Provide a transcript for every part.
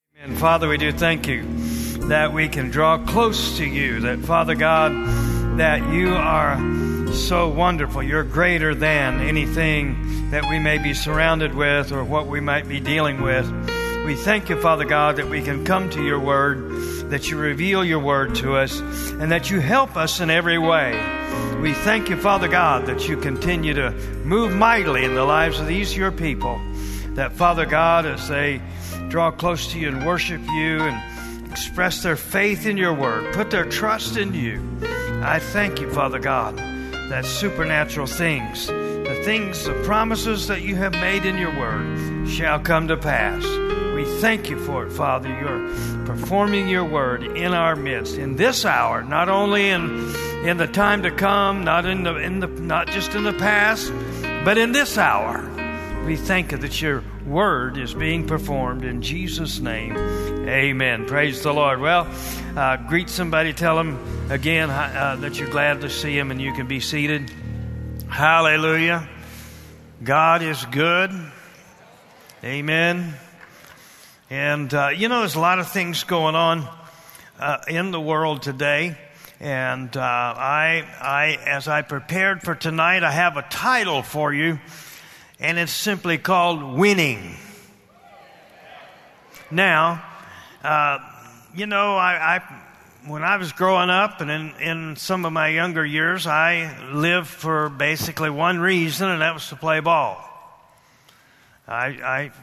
And Father, we do thank you that we can draw close to you, that Father God, that you are so wonderful. You're greater than anything that we may be surrounded with or what we might be dealing with. We thank you, Father God, that we can come to your word, that you reveal your word to us, and that you help us in every way. We thank you, Father God, that you continue to move mightily in the lives of these your people, that Father God, as they draw close to you and worship you and express their faith in your word, put their trust in you. I thank you, Father God, that supernatural things, the promises that you have made in your word shall come to pass. We thank you for it, Father. You're performing your word in our midst in this hour, not only in the time to come, not just in the past, but in this hour. We thank you that your word is being performed in Jesus' name. Amen. Praise the Lord. Well, greet somebody. Tell them again that you're glad to see them, and you can be seated. Hallelujah. God is good. Amen. And, there's a lot of things going on in the world today. And as I prepared for tonight, I have a title for you. And it's simply called Winning. Now, when I was growing up and in some of my younger years, I lived for basically one reason, and that was to play ball. I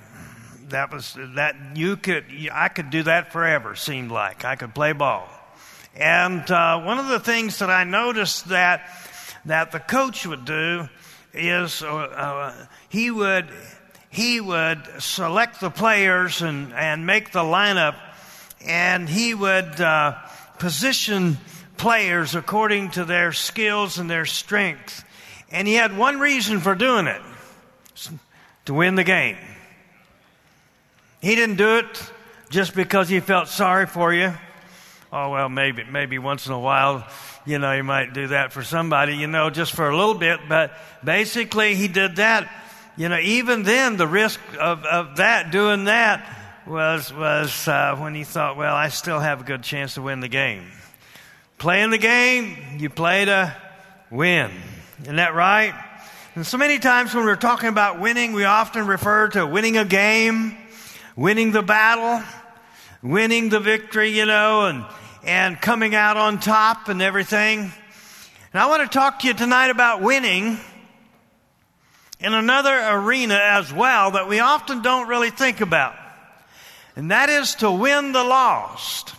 could do that forever, seemed like. I could play ball. And one of the things that I noticed that the coach would do is he would select the players and make the lineup, and he would position players according to their skills and their strength. And he had one reason for doing it: to win the game. He didn't do it just because he felt sorry for you. Oh, well, maybe once in a while, you might do that for somebody, just for a little bit. But basically, he did that. Even then, the risk of doing that was when he thought, well, I still have a good chance to win the game. Playing the game, you play to win. Isn't that right? And so many times when we're talking about winning, we often refer to winning a game, winning the battle, winning the victory, and coming out on top and everything. And I want to talk to you tonight about winning in another arena as well that we often don't really think about. And that is to win the lost.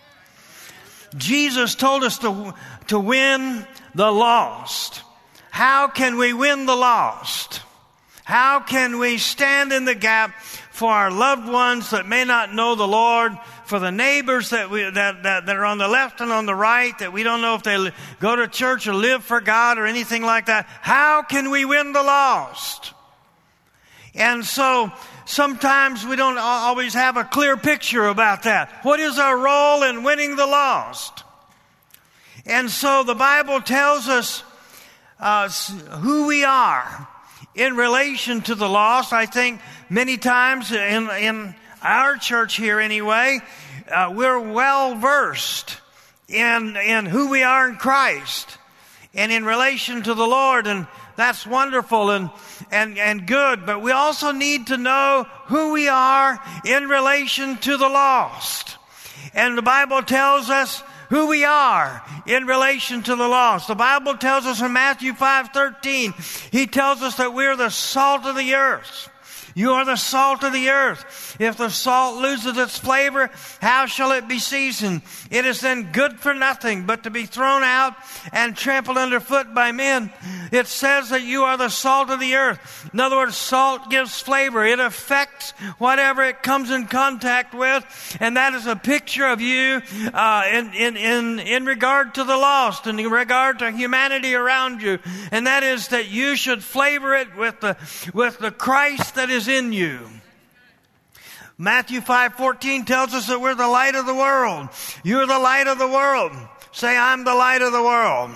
Jesus told us to win the lost. How can we win the lost? How can we stand in the gap for our loved ones that may not know the Lord, for the neighbors that are on the left and on the right, that we don't know if they go to church or live for God or anything like that? How can we win the lost? And so sometimes we don't always have a clear picture about that. What is our role in winning the lost? And so the Bible tells us who we are in relation to the lost. I think many times in our church here anyway, we're well versed in who we are in Christ and in relation to the Lord, and that's wonderful and good. But we also need to know who we are in relation to the lost. And the Bible tells us who we are in relation to the lost. The Bible tells us in Matthew 5:13, he tells us that we're the salt of the earth. You are the salt of the earth. If the salt loses its flavor, how shall it be seasoned? It is then good for nothing but to be thrown out and trampled underfoot by men. It says that you are the salt of the earth. In other words, salt gives flavor. It affects whatever it comes in contact with. And that is a picture of you in regard to the lost, in regard to humanity around you. And that is that you should flavor it with the Christ that is in you. Matthew 5:14 tells us that we're the light of the world. You're the light of the world. Say, I'm the light of the world.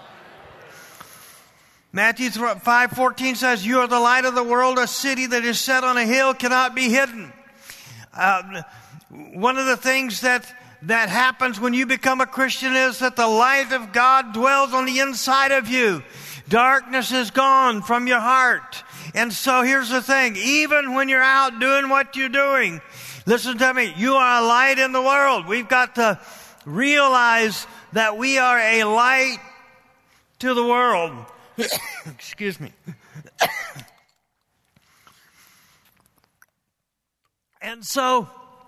Matthew 5:14 says, you are the light of the world. A city that is set on a hill cannot be hidden. One of the things that happens when you become a Christian is that the light of God dwells on the inside of you. Darkness is gone from your heart. And so here's the thing. Even when you're out doing what you're doing, listen to me, you are a light in the world. We've got to realize that we are a light to the world. Excuse me. And so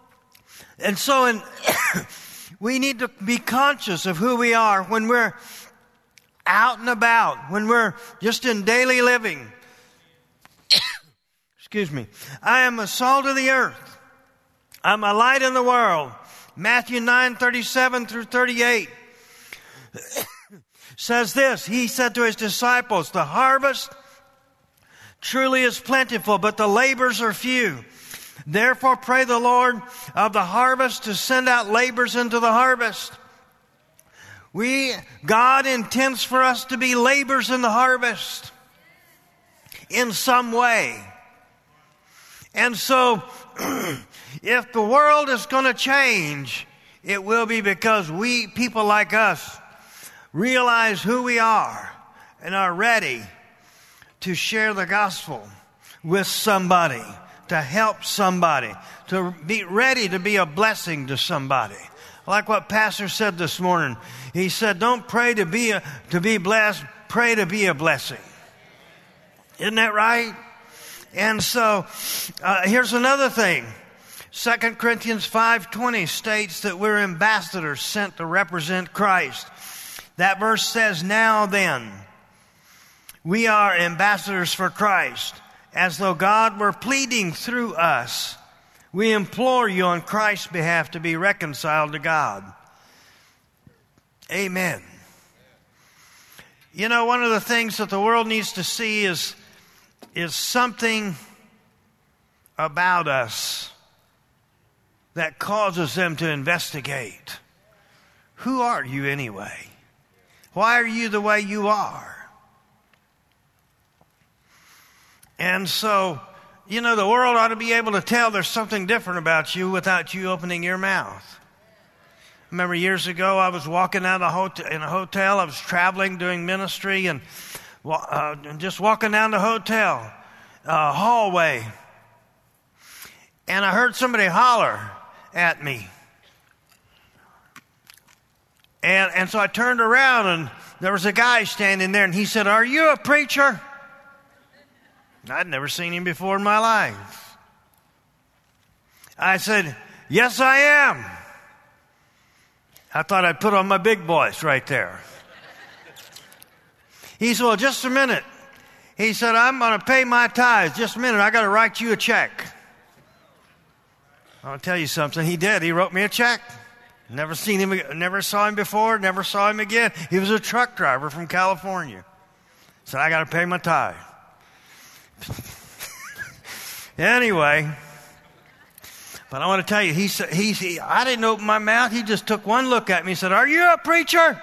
we need to be conscious of who we are when we're out and about, when we're just in daily living. Excuse me. I am the salt of the earth. I'm a light in the world. Matthew 9:37 through 38 says this. He said to his disciples, the harvest truly is plentiful, but the laborers are few. Therefore pray the Lord of the harvest to send out laborers into the harvest. God intends for us to be laborers in the harvest in some way. And so, if the world is going to change, it will be because we, people like us, realize who we are and are ready to share the gospel with somebody, to help somebody, to be ready to be a blessing to somebody. Like what Pastor said this morning. He said, don't pray to be blessed, pray to be a blessing. Isn't that right? And so, here's another thing. 2 Corinthians 5:20 states that we're ambassadors sent to represent Christ. That verse says, now then, we are ambassadors for Christ, as though God were pleading through us. We implore you on Christ's behalf to be reconciled to God. Amen. You know, one of the things that the world needs to see is something about us that causes them to investigate. Who are you anyway? Why are you the way you are? And so, you know, the world ought to be able to tell there's something different about you without you opening your mouth. I remember years ago, I was walking out in a hotel. I was traveling, doing ministry, and just walking down the hotel hallway. And I heard somebody holler at me. And so I turned around, and there was a guy standing there, and he said, are you a preacher? I'd never seen him before in my life. I said, yes, I am. I thought I'd put on my big voice right there. He said, well, just a minute. He said, I'm going to pay my tithes. Just a minute, I got to write you a check. I'll tell you something. He did. He wrote me a check. Never saw him before, never saw him again. He was a truck driver from California. Said, I got to pay my tithe. Anyway, but I want to tell you, he said, I didn't open my mouth. He just took one look at me and said, are you a preacher?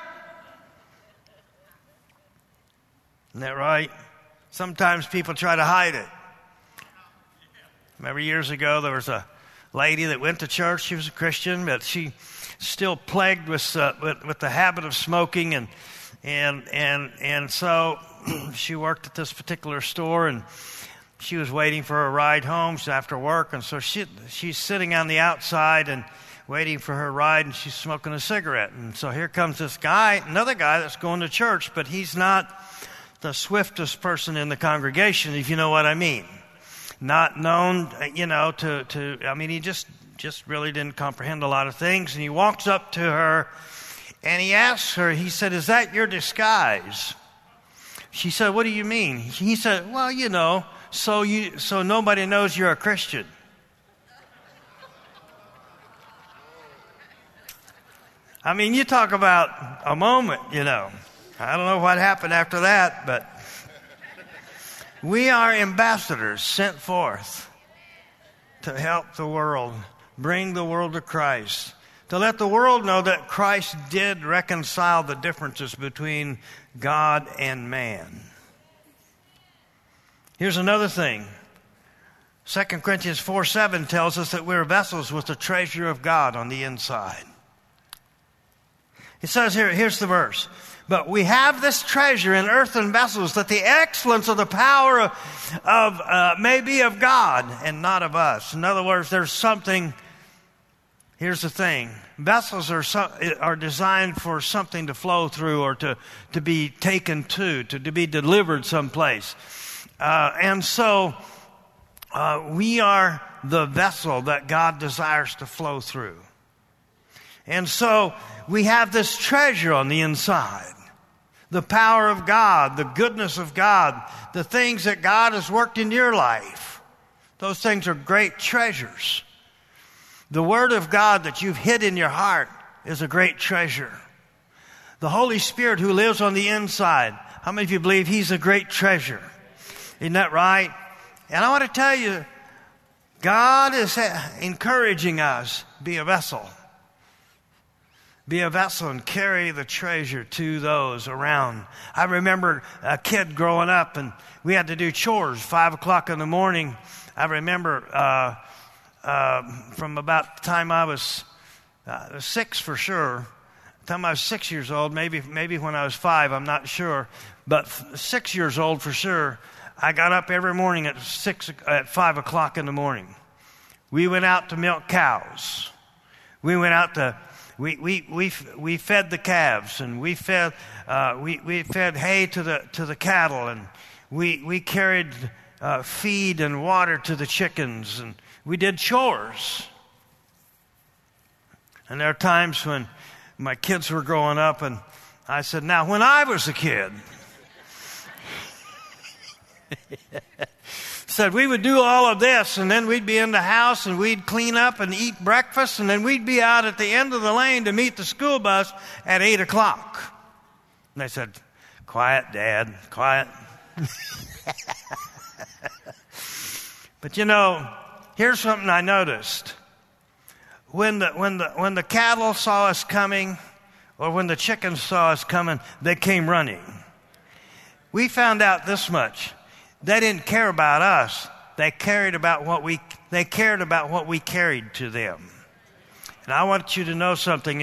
Isn't that right? Sometimes people try to hide it. Remember years ago, there was a lady that went to church. She was a Christian, but she still plagued with the habit of smoking, and so she worked at this particular store, and she was waiting for a ride home after work, and so she's sitting on the outside and waiting for her ride, and she's smoking a cigarette. And so here comes this guy, another guy that's going to church, but he's not the swiftest person in the congregation, if you know what I mean. Not known, he just really didn't comprehend a lot of things. And he walks up to her, and he asks her, he said, is that your disguise? She said, what do you mean? He said, well, so nobody knows you're a Christian. I mean, you talk about a moment, I don't know what happened after that, but we are ambassadors sent forth to help the world, bring the world to Christ, to let the world know that Christ did reconcile the differences between God and man. Here's another thing. 2 Corinthians 4:7 tells us that we're vessels with the treasure of God on the inside. It says here's the verse. But we have this treasure in earthen vessels, that the excellence of the power may be of God and not of us. In other words, there's something. Here's the thing. Vessels are designed for something to flow through, or to be taken to be delivered someplace. And so we are the vessel that God desires to flow through. And so we have this treasure on the inside. The power of God, the goodness of God, the things that God has worked in your life. Those things are great treasures. The Word of God that you've hid in your heart is a great treasure. The Holy Spirit who lives on the inside, how many of you believe He's a great treasure? Isn't that right? And I want to tell you, God is encouraging us, be a vessel. Be a vessel and carry the treasure to those around. I remember a kid growing up, and we had to do chores 5 o'clock in the morning. I remember from about the time I was 6 for sure. The time I was 6 years old, maybe when I was 5, I'm not sure, but 6 years old for sure. I got up every morning at 5 o'clock in the morning. We went out to milk cows. We went out to we fed the calves, and we fed hay to the cattle, and we carried feed and water to the chickens, and we did chores. And there are times when my kids were growing up, and I said, now when I was a kid, said we would do all of this, and then we'd be in the house, and we'd clean up and eat breakfast, and then we'd be out at the end of the lane to meet the school bus at 8 o'clock. And I said, quiet, Dad, quiet. But you know, here's something I noticed. When the cattle saw us coming, or when the chickens saw us coming, they came running. We found out this much. They didn't care about us. They cared about what we carried to them. And I want you to know something.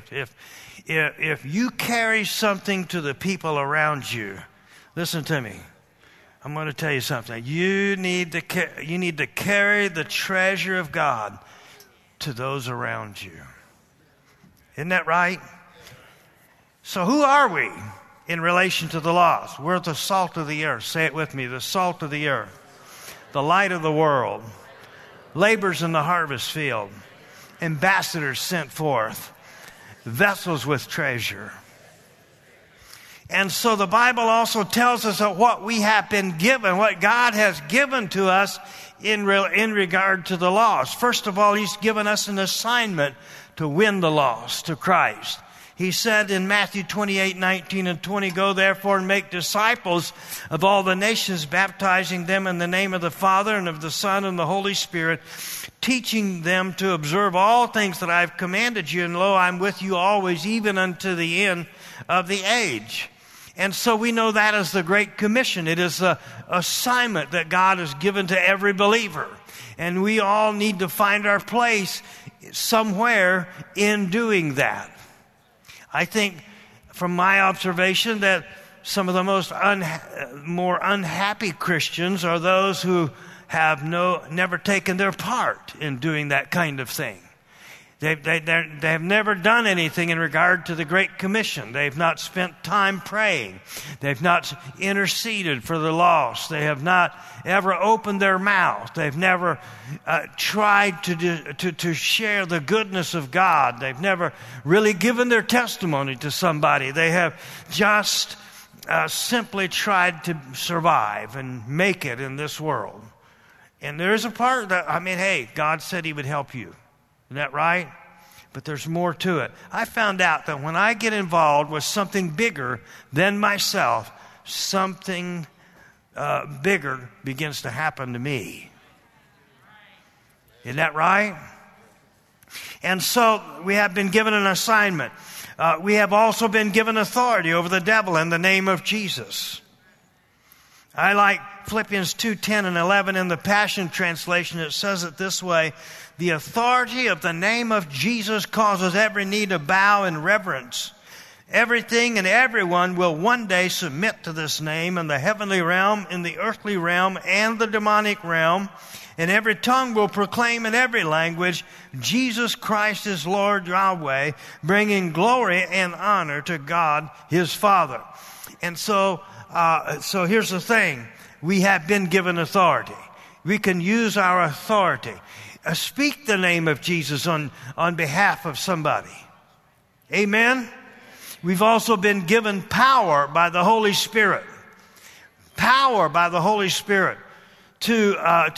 If you carry something to the people around you, listen to me. I'm going to tell you something. You need to carry the treasure of God to those around you. Isn't that right? So who are we in relation to the lost? We're the salt of the earth. Say it with me. The salt of the earth. The light of the world. Laborers in the harvest field. Ambassadors sent forth. Vessels with treasure. And so the Bible also tells us that what we have been given, what God has given to us in regard to the lost. First of all, He's given us an assignment to win the lost to Christ. He said in Matthew 28:19 and 20, go therefore and make disciples of all the nations, baptizing them in the name of the Father and of the Son and the Holy Spirit, teaching them to observe all things that I have commanded you. And lo, I'm with you always, even unto the end of the age. And so we know that is the Great Commission. It is an assignment that God has given to every believer. And we all need to find our place somewhere in doing that. I think from my observation that some of the more unhappy Christians are those who have never taken their part in doing that kind of thing. They have never done anything in regard to the Great Commission. They've not spent time praying. They've not interceded for the lost. They have not ever opened their mouth. They've never tried to share the goodness of God. They've never really given their testimony to somebody. They have just simply tried to survive and make it in this world. And there is a part that, hey, God said He would help you. Isn't that right? But there's more to it. I found out that when I get involved with something bigger than myself, something bigger begins to happen to me. Isn't that right? And so we have been given an assignment. We have also been given authority over the devil in the name of Jesus. I like Philippians 2:10 and 11 in the Passion Translation. It says it this way: the authority of the name of Jesus causes every knee to bow in reverence. Everything and everyone will one day submit to this name in the heavenly realm, in the earthly realm, and the demonic realm. And every tongue will proclaim in every language, Jesus Christ is Lord, Yahweh, bringing glory and honor to God, his Father. And so here's the thing. We have been given authority. We can use our authority. Speak the name of Jesus on behalf of somebody. Amen? We've also been given power by the Holy Spirit. Power by the Holy Spirit to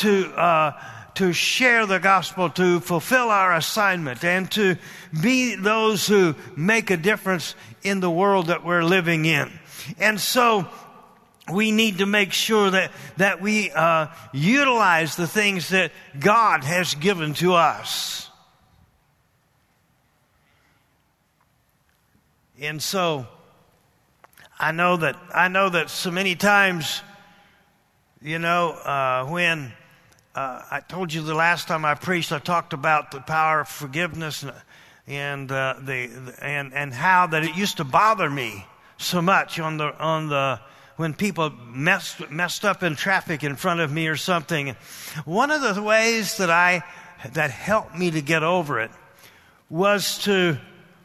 share the gospel, to fulfill our assignment, and to be those who make a difference in the world that we're living in. And so we need to make sure that we utilize the things that God has given to us. And so I know that so many times, when I told you the last time I preached, I talked about the power of forgiveness and how that it used to bother me so much when people messed up in traffic in front of me or something. One of the ways that helped me to get over it was to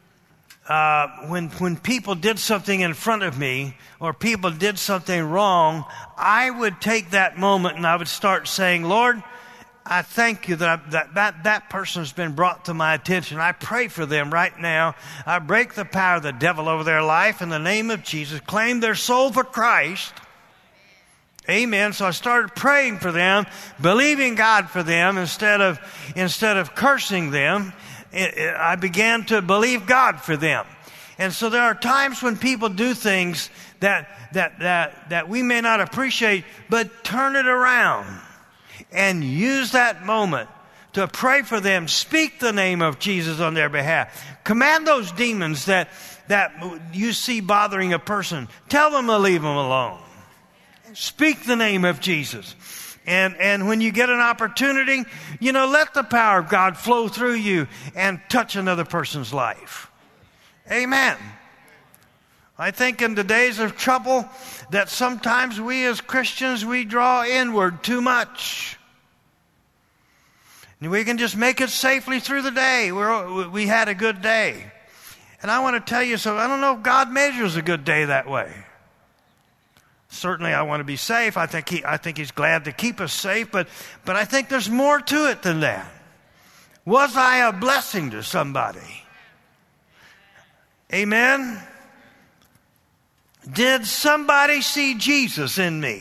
when people did something in front of me or people did something wrong, I would take that moment and I would start saying, Lord, I thank you that person's been brought to my attention. I pray for them right now. I break the power of the devil over their life in the name of Jesus. Claim their soul for Christ. Amen. So I started praying for them, believing God for them instead of cursing them. I began to believe God for them. And so there are times when people do things that we may not appreciate, but turn it around and use that moment to pray for them. Speak the name of Jesus on their behalf. Command those demons that you see bothering a person. Tell them to leave them alone. Speak the name of Jesus. And when you get an opportunity, let the power of God flow through you and touch another person's life. Amen. I think in the days of trouble that sometimes we as Christians, we draw inward too much. And we can just make it safely through the day. We had a good day. And I want to tell you, I don't know if God measures a good day that way. Certainly I want to be safe. I think he's glad to keep us safe, but I think there's more to it than that. Was I a blessing to somebody? Amen? Did somebody see Jesus in me?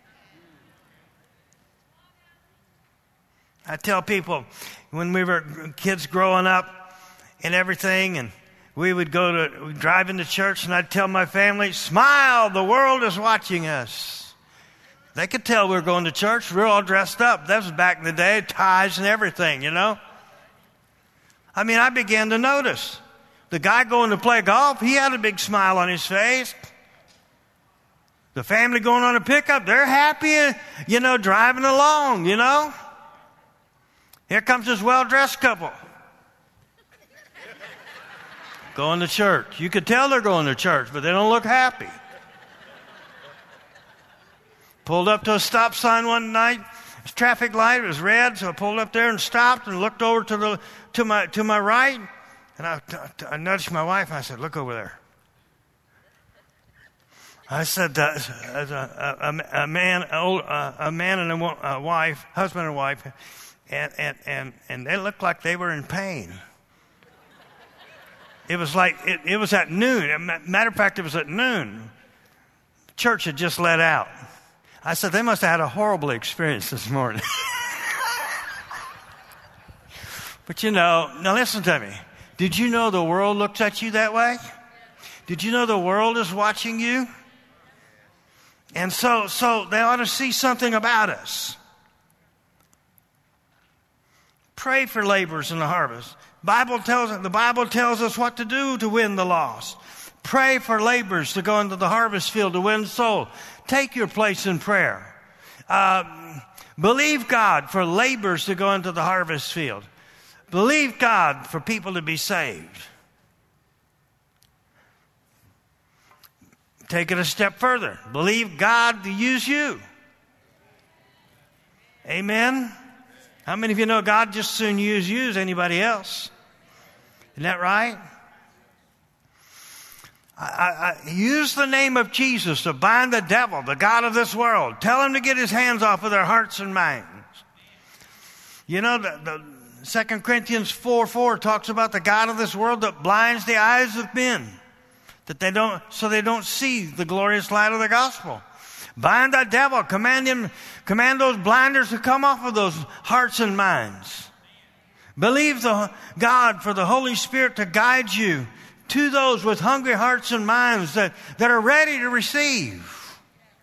I tell people when we were kids growing up and everything, and we would drive into church, and I'd tell my family, smile, the world is watching us. They could tell we were going to church. We were all dressed up. That was back in the day, ties and everything, I began to notice. The guy going to play golf, he had a big smile on his face. The family going on a pickup, they're happy, driving along, Here comes this well-dressed couple. Going to church. You could tell they're going to church, but they don't look happy. Pulled up to a stop sign one night. It's traffic light. It was red, so I pulled up there and stopped and looked over to my right. And I nudged my wife and I said, "Look over there." I said, a man and a wife, husband and wife, and they looked like they were in pain. It was like, it was at noon. Matter of fact, it was at noon. Church had just let out. I said, they must have had a horrible experience this morning. But now listen to me. Did you know the world looks at you that way? Did you know the world is watching you? And so they ought to see something about us. Pray for laborers in the harvest. The Bible tells us what to do to win the lost. Pray for laborers to go into the harvest field to win souls. Take your place in prayer. Believe God for laborers to go into the harvest field. Believe God for people to be saved. Take it a step further. Believe God to use you. Amen? How many of you know God just as soon use you as anybody else? Isn't that right? I use the name of Jesus to bind the devil, the god of this world. Tell him to get his hands off of their hearts and minds. You know, the 2 Corinthians 4:4 talks about the god of this world that blinds the eyes of men, that they don't see the glorious light of the gospel. Bind the devil, command those blinders to come off of those hearts and minds. Believe God for the Holy Spirit to guide you to those with hungry hearts and minds that are ready to receive.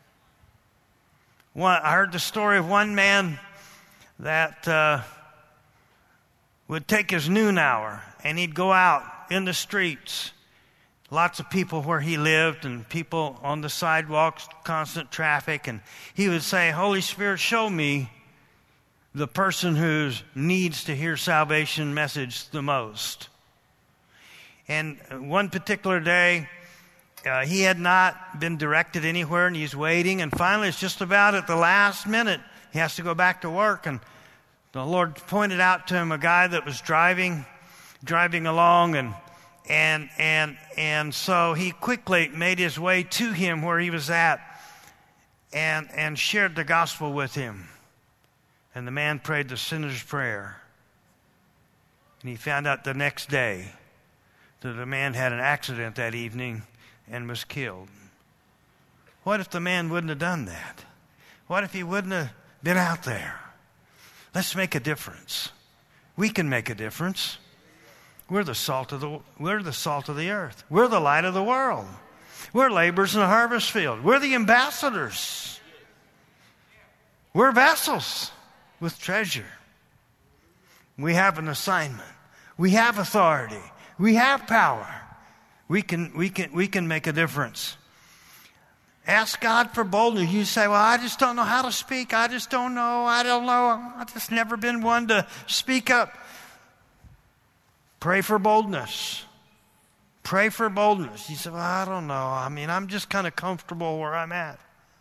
I heard the story of one man that would take his noon hour and he'd go out in the streets. Lots of people where he lived and people on the sidewalks, constant traffic. And he would say, Holy Spirit, show me the person who needs to hear salvation message the most. And one particular day, he had not been directed anywhere and he's waiting. And finally, it's just about at the last minute, he has to go back to work. And the Lord pointed out to him a guy that was driving along and so he quickly made his way to him where he was at and shared the gospel with him. And the man prayed the sinner's prayer. And he found out the next day that the man had an accident that evening and was killed. What if the man wouldn't have done that? What if he wouldn't have been out there? Let's make a difference. We can make a difference. We're the salt of the earth. We're the light of the world. We're laborers in the harvest field. We're the ambassadors. We're vessels with treasure. We have an assignment. We have authority. We have power. We can make a difference. Ask God for boldness. You say, well, I just don't know how to speak. I just don't know. I've just never been one to speak up. Pray for boldness. Pray for boldness. You say, well, I don't know. I'm just kind of comfortable where I'm at.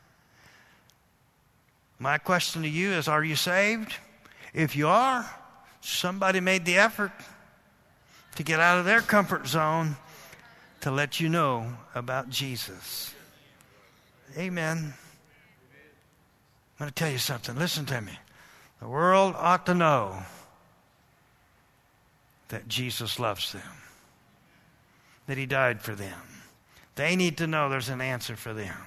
My question to you is, are you saved? If you are, somebody made the effort to get out of their comfort zone to let you know about Jesus. Amen. I'm going to tell you something. Listen to me. The world ought to know that Jesus loves them, that he died for them. They need to know there's an answer for them.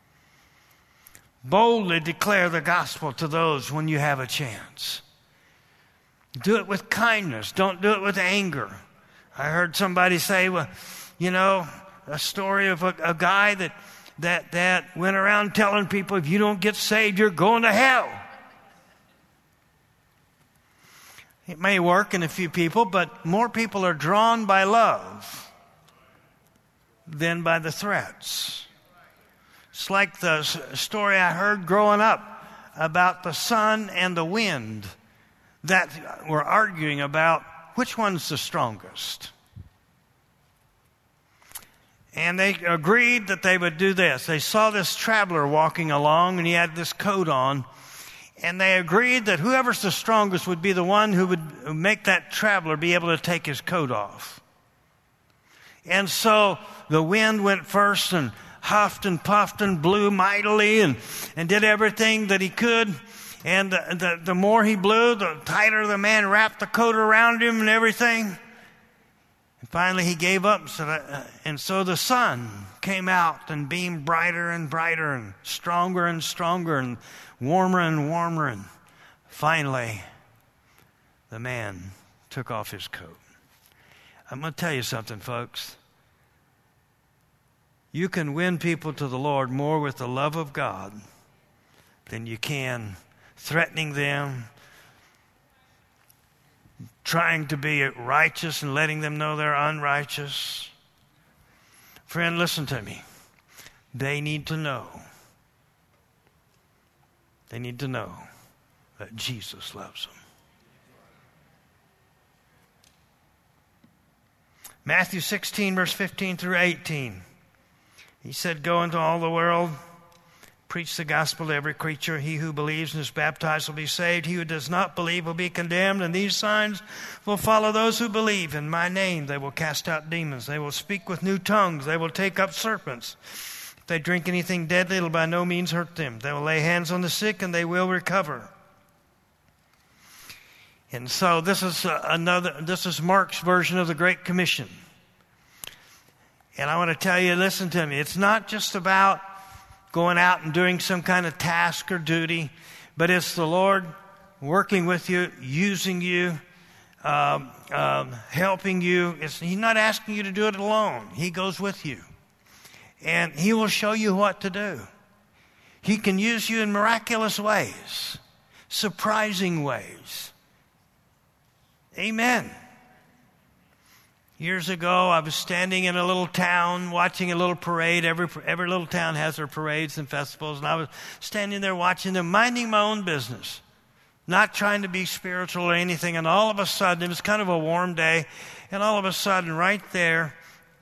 Boldly declare the gospel to those when you have a chance. Do it with kindness. Don't do it with anger. I heard somebody say, well, a story of a guy that went around telling people, if you don't get saved, you're going to hell. It may work in a few people, but more people are drawn by love than by the threats. It's like the story I heard growing up about the sun and the wind that were arguing about which one's the strongest. And they agreed that they would do this. They saw this traveler walking along, and he had this coat on. And they agreed that whoever's the strongest would be the one who would make that traveler be able to take his coat off. And so the wind went first and huffed and puffed and blew mightily and did everything that he could. And the more he blew, the tighter the man wrapped the coat around him and everything. And finally he gave up. And so the sun came out and beamed brighter and brighter and stronger and warmer and warmer. And finally, the man took off his coat. I'm going to tell you something, folks. You can win people to the Lord more with the love of God than you can threatening them, trying to be righteous and letting them know they're unrighteous. Friend, listen to me. They need to know. They need to know that Jesus loves them. Matthew 16, verse 15 through 18. He said, go into all the world, preach the gospel to every creature. He who believes and is baptized will be saved. He who does not believe will be condemned. And these signs will follow those who believe. In my name they will cast out demons. They will speak with new tongues. They will take up serpents. If they drink anything deadly, it will by no means hurt them. They will lay hands on the sick and they will recover. And so this is Mark's version of the Great Commission. And I want to tell you, listen to me, it's not just about going out and doing some kind of task or duty, but it's the Lord working with you, using you, helping you. He's not asking you to do it alone. He goes with you. And He will show you what to do. He can use you in miraculous ways, surprising ways. Amen. Years ago, I was standing in a little town watching a little parade. Every little town has their parades and festivals. And I was standing there watching them, minding my own business, not trying to be spiritual or anything. And all of a sudden, it was kind of a warm day. And all of a sudden, right there,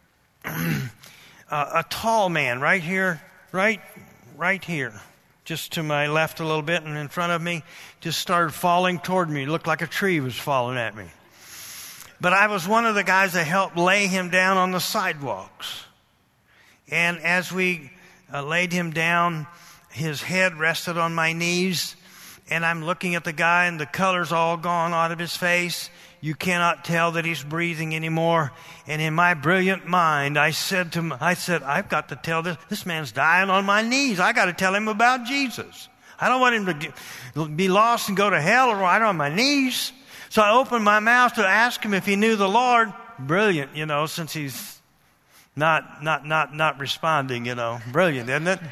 a tall man right here, right here, just to my left a little bit and in front of me, just started falling toward me. It looked like a tree was falling at me. But I was one of the guys that helped lay him down on the sidewalks. And as we laid him down, his head rested on my knees. And I'm looking at the guy, and the color's all gone out of his face. You cannot tell that he's breathing anymore. And in my brilliant mind, I said, I've got to tell this man's dying on my knees. I got to tell him about Jesus. I don't want him to be lost and go to hell or right on my knees. So I opened my mouth to ask him if he knew the Lord. Brilliant, since he's not responding, Brilliant, isn't it?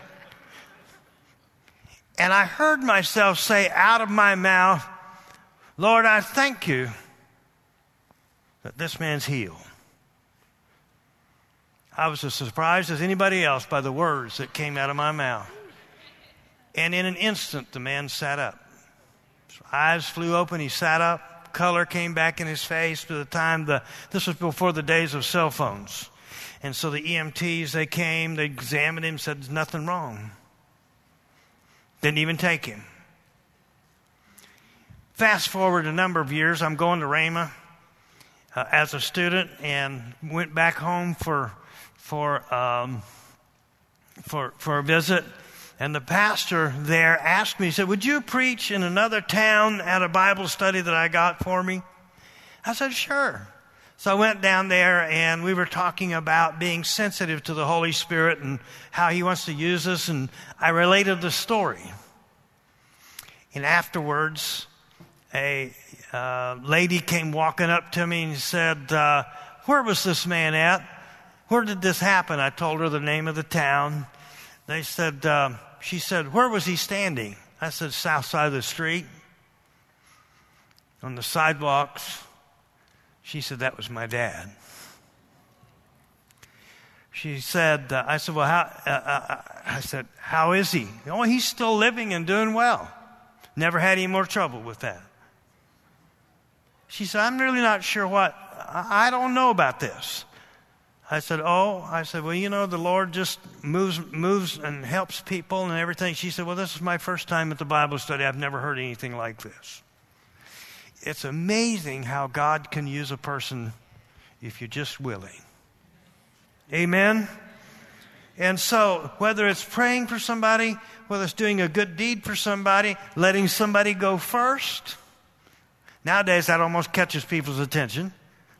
And I heard myself say out of my mouth, Lord, I thank you that this man's healed. I was as surprised as anybody else by the words that came out of my mouth. And in an instant, the man sat up. His eyes flew open. He sat up. Color came back in his face. By the time this was before the days of cell phones. And so the EMTs, they came, they examined him, said there's nothing wrong. Didn't even take him. Fast forward a number of years, I'm going to Rhema as a student and went back home for a visit. And the pastor there asked me, he said, would you preach in another town at a Bible study that I got for me? I said, sure. So I went down there and we were talking about being sensitive to the Holy Spirit and how He wants to use us. And I related the story. And afterwards, a lady came walking up to me and said, where was this man at? Where did this happen? I told her the name of the town. They said, she said, where was he standing? I said, south side of the street, on the sidewalks. She said, that was my dad. She said, I said, well, how is he? Oh, he's still living and doing well. Never had any more trouble with that. She said, I'm really not sure I don't know about this. I said, well, the Lord just moves and helps people and everything. She said, well, this is my first time at the Bible study. I've never heard anything like this. It's amazing how God can use a person if you're just willing. Amen? And so, whether it's praying for somebody, whether it's doing a good deed for somebody, letting somebody go first. Nowadays, that almost catches people's attention.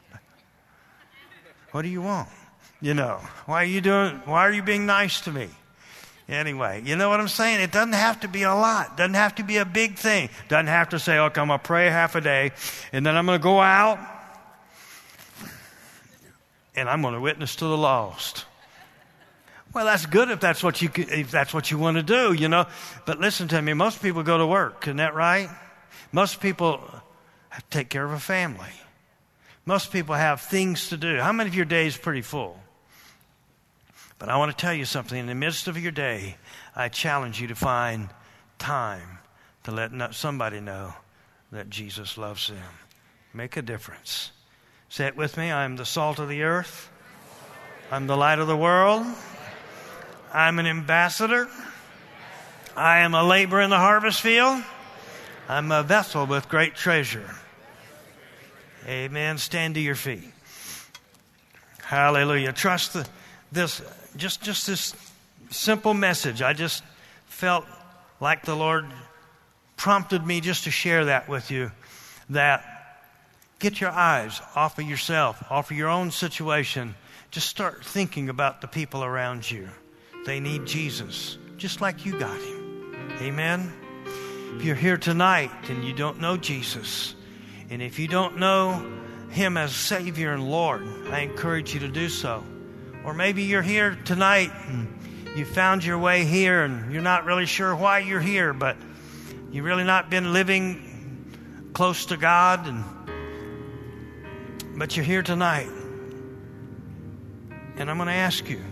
What do you want? Why are you being nice to me? Anyway, you know what I'm saying? It doesn't have to be a lot. It doesn't have to be a big thing. It doesn't have to say, okay, I'm going to pray half a day, and then I'm going to go out, and I'm going to witness to the lost. Well, that's good if that's what you want to do, But listen to me, most people go to work, isn't that right? Most people have to take care of a family. Most people have things to do. How many of your days pretty full? But I want to tell you something. In the midst of your day, I challenge you to find time to let somebody know that Jesus loves them. Make a difference. Say it with me. I'm the salt of the earth. I'm the light of the world. I'm an ambassador. I am a laborer in the harvest field. I'm a vessel with great treasure. Amen. Stand to your feet. Hallelujah. Trust this simple message. I just felt like the Lord prompted me just to share that with you. That get your eyes off of yourself, off of your own situation. Just start thinking about the people around you. They need Jesus, just like you got him. Amen. If you're here tonight and you don't know Jesus, and if you don't know him as Savior and Lord, I encourage you to do so. Or maybe you're here tonight and you found your way here and you're not really sure why you're here, but you've really not been living close to God, but you're here tonight. And I'm going to ask you,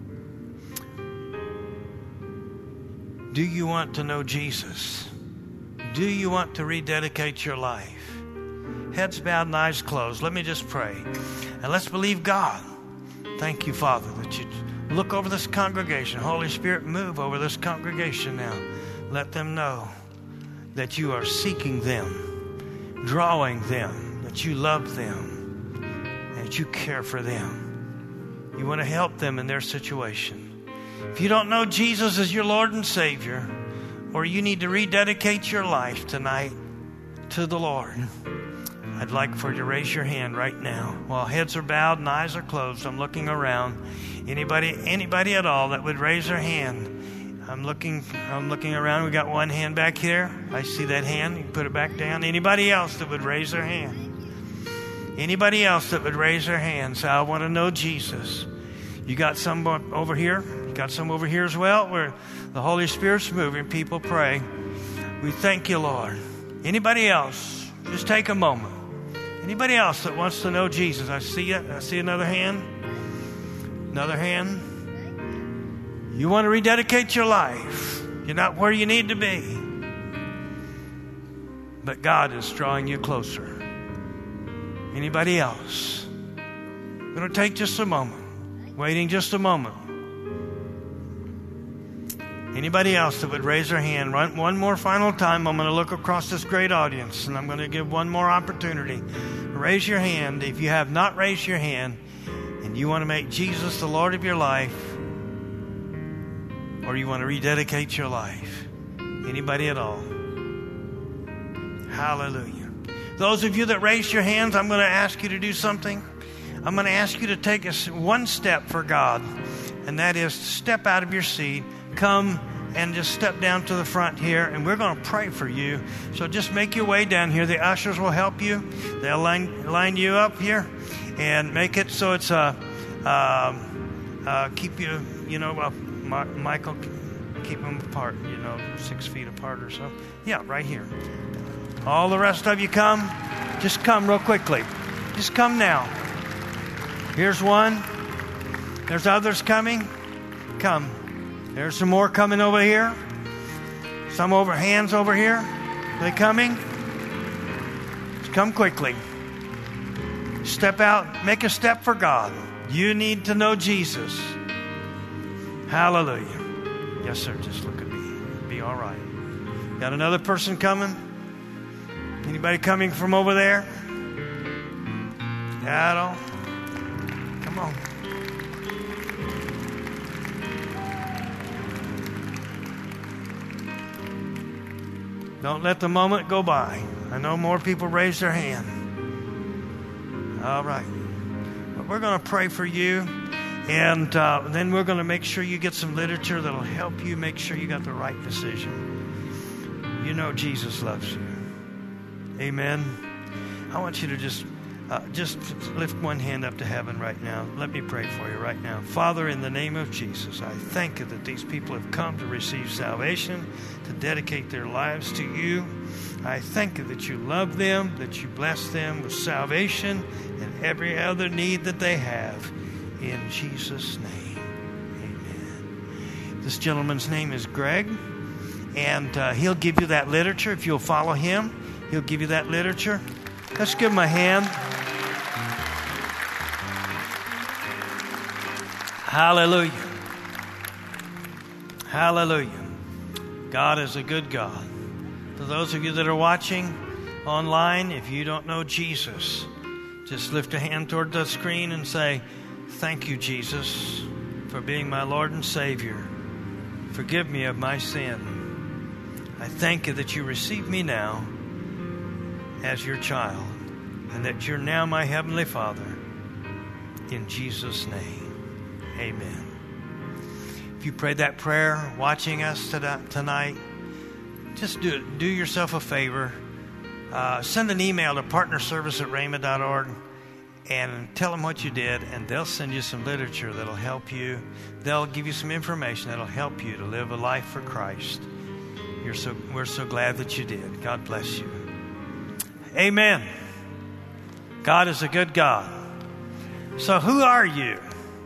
do you want to know Jesus? Do you want to rededicate your life? Heads bowed and eyes closed. Let me just pray. And let's believe God. Thank you, Father, that you look over this congregation. Holy Spirit, move over this congregation now. Let them know that you are seeking them, drawing them, that you love them, and that you care for them. You want to help them in their situation. If you don't know Jesus as your Lord and Savior, or you need to rededicate your life tonight to the Lord, I'd like for you to raise your hand right now. While heads are bowed and eyes are closed, I'm looking around. Anybody at all that would raise their hand? I'm looking around. We got one hand back here. I see that hand. You can put it back down. Anybody else that would raise their hand? Anybody else that would raise their hand? Say, I want to know Jesus. You got some over here? You got some over here as well? Where the Holy Spirit's moving. People pray. We thank you, Lord. Anybody else? Just take a moment. Anybody else that wants to know Jesus? I see it. I see another hand. Another hand. You want to rededicate your life. You're not where you need to be. But God is drawing you closer. Anybody else? I'm going to take just a moment. Waiting just a moment. Anybody else that would raise their hand? One more final time. I'm going to look across this great audience, and I'm going to give one more opportunity. Raise your hand if you have not raised your hand and you want to make Jesus the Lord of your life, or you want to rededicate your life. Anybody at all? Hallelujah. Those of you that raised your hands, I'm going to ask you to do something. I'm going to ask you to take one step for God, and that is to step out of your seat, come and just step down to the front here, and we're going to pray for you. So just make your way down here. The ushers will help you. They'll line you up here and make it so it's keep you, Michael, keep them apart, 6 feet apart or so. Yeah, right here. All the rest of you come. Just come real quickly. Just come now. Here's one. There's others coming. Come. There's some more coming over here. Some hands over here. They coming? Just come quickly. Step out. Make a step for God. You need to know Jesus. Hallelujah. Yes, sir. Just look at me. It'll be all right. Got another person coming? Anybody coming from over there? Cattle. Come on. Don't let the moment go by. I know more people raise their hand. All right. But we're going to pray for you. And then we're going to make sure you get some literature that will help you make sure you got the right decision. You know Jesus loves you. Amen. I want you to just lift one hand up to heaven right now. Let me pray for you right now. Father, in the name of Jesus, I thank you that these people have come to receive salvation, to dedicate their lives to you. I thank you that you love them, that you bless them with salvation and every other need that they have. In Jesus' name, This gentleman's name is Greg, and he'll give you that literature. If you'll follow him, he'll give you that literature. Let's give him a hand. Hallelujah. Hallelujah. God is a good God. For those of you that are watching online, if you don't know Jesus, just lift a hand toward the screen and say, "Thank you, Jesus, for being my Lord and Savior. Forgive me of my sin. I thank you that you receive me now as your child, and that you're now my Heavenly Father. In Jesus' name, amen." If you prayed that prayer watching us tonight, just do yourself a favor. Send an email to partnerservice@rhema.org and tell them what you did, and they'll send you some literature that'll help you. They'll give you some information that'll help you to live a life for Christ. We're so glad that you did. God bless you. Amen. God is a good God. So who are you?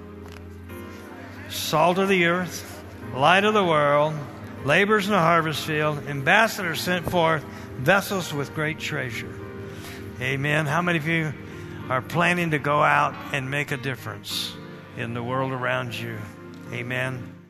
Salt of the earth, light of the world, laborers in the harvest field, ambassadors sent forth, vessels with great treasure. Amen. How many of you are planning to go out and make a difference in the world around you? Amen.